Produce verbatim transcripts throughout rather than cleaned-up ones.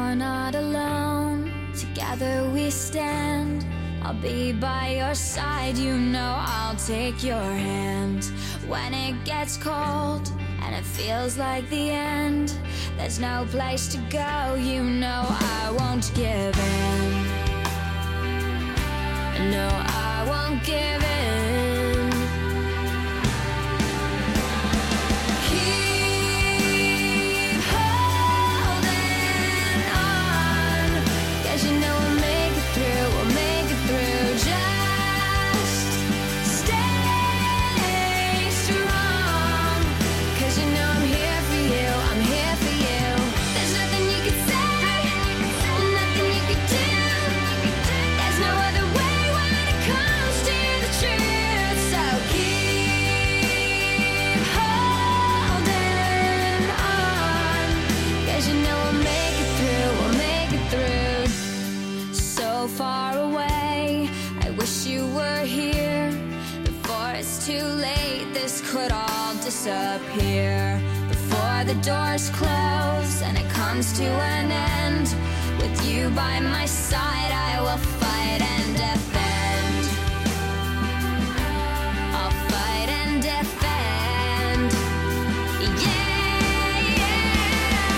You're not alone, together we stand. I'll be by your side, you know I'll take your hand. When it gets cold and it feels like the end, there's no place to go, you know I won't give in. No, I won't give in. Keep holding on, 'cause you know we'll make it through, we'll make it through. Just stay strong, 'cause you know I'm here for you, I'm here for you. There's nothing you could say, nothing you could do. There's no other way when it comes to the truth. So keep holding on, 'cause you know we'll make it through, we'll make it through. So far away, I wish you were here. Before it's too late, this could all disappear. Before the doors close and it comes to an end, with you by my side, I will fight and defend. I'll fight and defend. Yeah, yeah.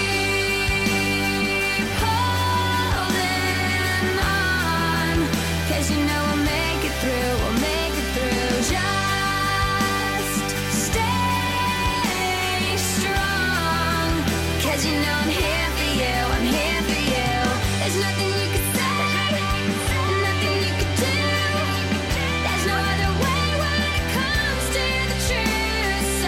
Keep holding on, 'cause you know we'll make it through, we'll make it through. Just stay strong, 'cause you know I'm here for you, I'm here for you. There's nothing you could say, nothing you could do. There's no other way when it comes to the truth. So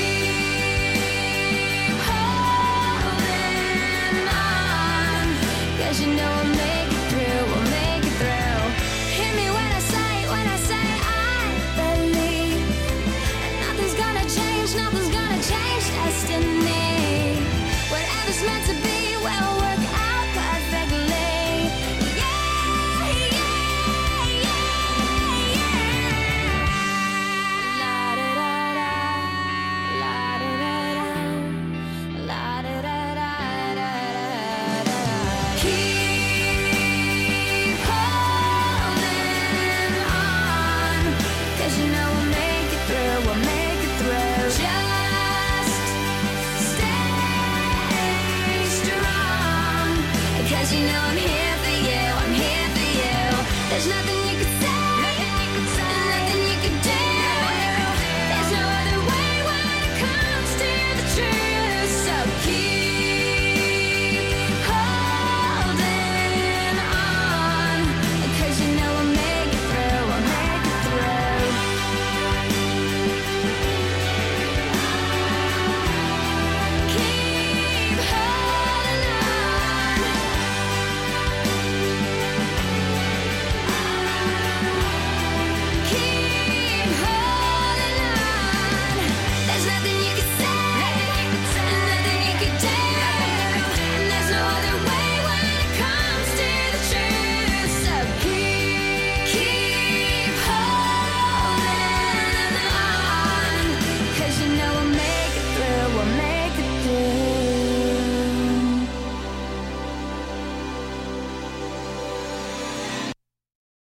keep holding on, 'cause you know we'll make it through, we'll make it through. Hear me when I say, when I say I believe, and nothing's gonna change, nothing's gonna change destiny. Whatever's meant to be will work out perfectly. Yeah, yeah, yeah, yeah. La da da da, la da da da, la da da da da da. Keep holding on, 'cause you know we'll make it through, we'll make it through. Just stay strong, 'cause you know I'm here for you, I'm here for you. There's nothing you could